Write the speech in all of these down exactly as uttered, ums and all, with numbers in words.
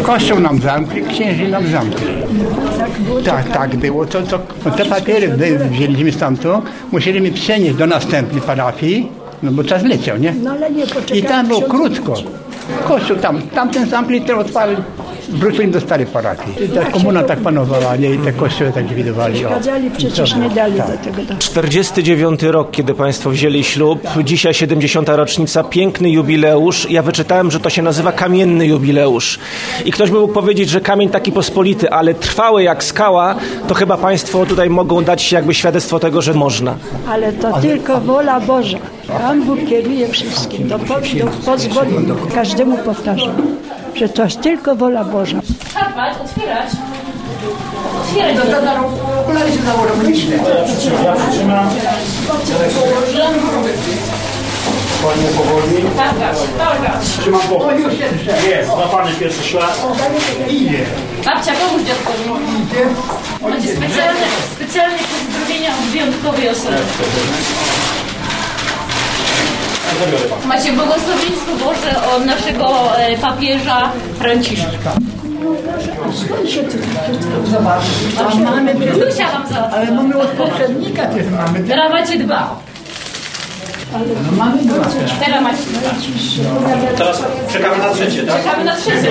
Kościół nam zamkli, księży nam zamkli. Tak, tak było. To, to, te papiery wzięliśmy stamtąd, musieliśmy przenieść do następnej parafii, no bo czas leciał, nie? I tam było krótko. Kościół tam, tamten zamkli, ten otwarli, wrócili do starej parafii. I ta komuna tak panowała, nie? I te kościoły tak widywali. Przeszkadzali, przecież nie dali do tego. czterdziesty dziewiąty rok, kiedy państwo wzięli ślub, dzisiaj siedemdziesiąta rocznica, piękny jubileusz. Ja wyczytałem, że to się nazywa kamienny jubileusz. I ktoś by mógł powiedzieć, że kamień taki pospolity, ale trwały jak skała, to chyba państwo tutaj mogą dać jakby świadectwo tego, że można. Ale to ale... tylko wola Boża. Pan Bóg kieruje wszystkim. Do, do, pozwoli każdemu powtarzam, że to jest tylko wola Boża. Skarpać, otwierać. Otwierać. To to na okulary się założą liczne. Ja przytrzymam. Panie powoli. Targać, targać. Trzymam głowę. Jest, złapany pierwszy ślad. Idzie. Babcia, pomóż dziadkowi. Macie specjalne, specjalne pozdrowienia od wyjątkowej osoby. Macie błogosławieństwo Boże od naszego papieża Franciszka. Skąd się tu Zobacz, mamy... Dusia wam za... Ale mamy od poprzednika też mamy. Teraz macie dwa. No mamy dwa. Teraz macie dwa. Teraz czekamy na trzecie, tak? Czekamy na trzecie.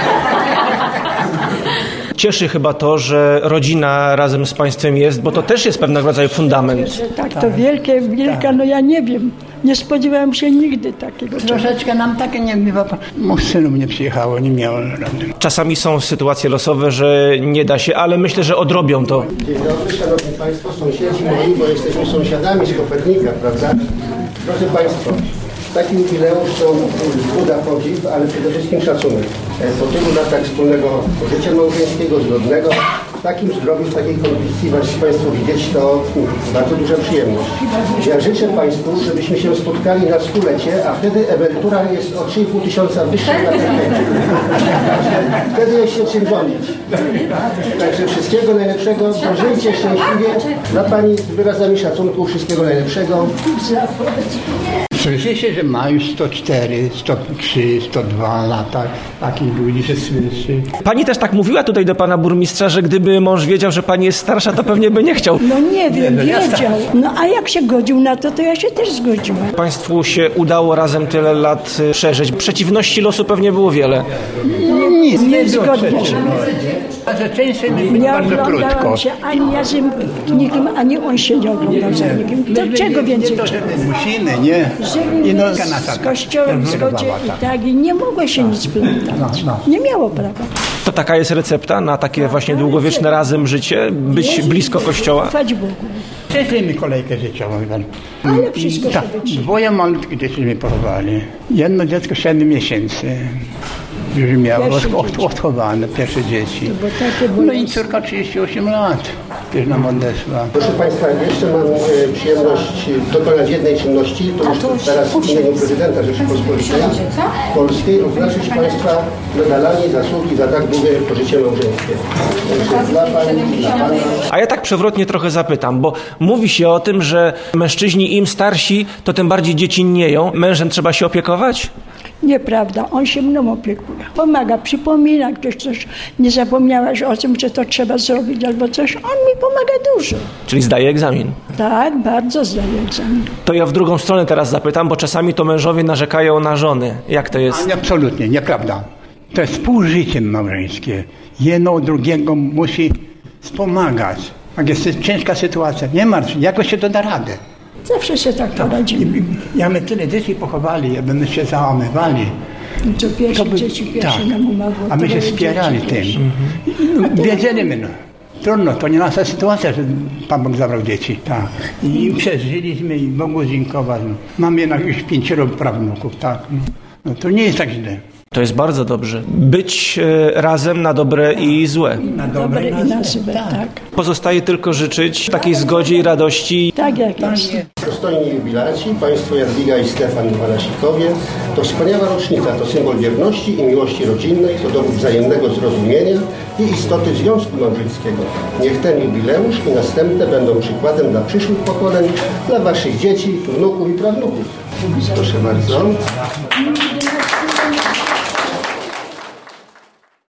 Cieszy chyba to, że rodzina razem z państwem jest, bo to też jest pewnego rodzaju fundament. Tak, to wielkie, wielka, no ja nie wiem. Nie spodziewałam się nigdy takiego. Troszeczkę nam takie nie bywa. Mój synów nie przyjechało, nie miało żadnych. Czasami są sytuacje losowe, że nie da się, ale myślę, że odrobią to. Dzień dobry, szanowni państwo, sąsiedzi moi, bo jesteśmy sąsiadami z Kopernika, prawda? Proszę państwa, taki jubileusz to buda podziw, ale przede wszystkim szacunek. Po tylu latach wspólnego życia małżeńskiego, zgodnego, w takim zdrowiu, w takiej kondycji was Państwo widzieć, to bardzo duża przyjemność. Ja życzę Państwu, żebyśmy się spotkali na stulecie, a wtedy emerytura jest o trzy i pół tysiąca wyższa na ten Wtedy jest się czym żonić. Także wszystkiego najlepszego, żyjcie szczęśliwie. Dla Pani z wyrazami szacunku wszystkiego najlepszego. Słyszy się, że ma już sto cztery, sto trzy, sto dwa lata. Takich ludzi się słyszy. Pani też tak mówiła tutaj do pana burmistrza, że gdyby mąż wiedział, że pani jest starsza, to pewnie by nie chciał. No nie wiem, wiedział. No a jak się godził na to, to ja się też zgodziłam. Państwu się udało razem tyle lat przeżyć. Przeciwności losu pewnie było wiele. Nic, nie, nie zgodnie się. A że częściej my Nie bardzo krótko. oglądałam się ani ja z nikim, ani on się nie oglądał za nikim. Do czego więcej to, trzeba? musimy, nie? Żyli no, z kościołem w zgodzie i tak, i nie mogło się nic plątać. No, no. Nie miało prawa. To taka jest recepta na takie właśnie długowieczne razem życie? Być blisko kościoła? Ufać Bogu. Przeszliśmy kolejkę życiową. Ale wszystko się tak, wytrzyma. dwoje malutkie dzieci mi pochowali. Jedno dziecko siedem miesięcy. Już miało od, odchowane, pierwsze dzieci. No i córka trzydzieści osiem lat. Też nam odeszła. Proszę Państwa, jeszcze mam e, przyjemność dokonać jednej czynności, to już teraz w imieniu prezydenta Rzeczypospolitej Polskiej oznaczyć Państwa medalami zasługi za tak długie pożycie małżeńskie. Także dla Pani, dla Pana. A ja tak przewrotnie trochę zapytam, bo mówi się o tym, że mężczyźni im starsi, to tym bardziej dziecinnieją. Mężem trzeba się opiekować? Nieprawda, on się mną opiekuje. Pomaga, przypomina, ktoś coś, nie zapomniałaś o tym, że to trzeba zrobić albo coś. On mi pomaga dużo. Czyli zdaje egzamin. Tak, bardzo zdaje egzamin. To ja w drugą stronę teraz zapytam, bo czasami to mężowie narzekają na żony. Jak to jest? A, absolutnie, nieprawda. To jest współżycie małżeńskie. Jedno drugiego musi wspomagać. Jak jest ciężka sytuacja, nie martw się, jakoś się to da radę. Zawsze się tak poradzimy. Ja my tyle dzieci pochowali, jakby się załamywali. Co pierwsze by, dzieci pierwsze tak. nam umarło. A my się wspierali tym. Mhm. Wiedzieliśmy, no. Trudno, to nie nasza sytuacja, że Pan Bóg zabrał dzieci. Tak. I przeżyliśmy i Bogu dziękować. Mam jednak już pięcioro prawnuków, tak. No to nie jest tak źle. To jest bardzo dobrze. Być e, razem na dobre i złe. Na dobre, dobre i na złe, tak. tak. Pozostaje tylko życzyć takiej zgodzie i radości. Tak jak jest. Dostojni jubilaci, Państwo Jadwiga i Stefan Walasikowie, to wspaniała rocznica, to symbol wierności i miłości rodzinnej, to dowód wzajemnego zrozumienia i istoty związku małżeńskiego. Niech ten jubileusz i następne będą przykładem dla przyszłych pokoleń, dla Waszych dzieci, wnuków i prawnuków. Proszę bardzo.